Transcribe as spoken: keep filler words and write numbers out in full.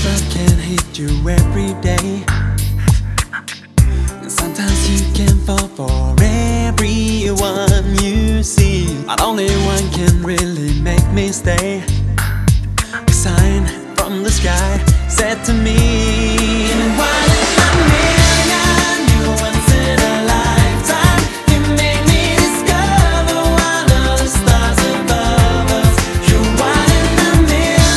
sun can hit you every day, and sometimes you can fall for everyone you see, but only one can really make me stay. A sign from the sky said to me,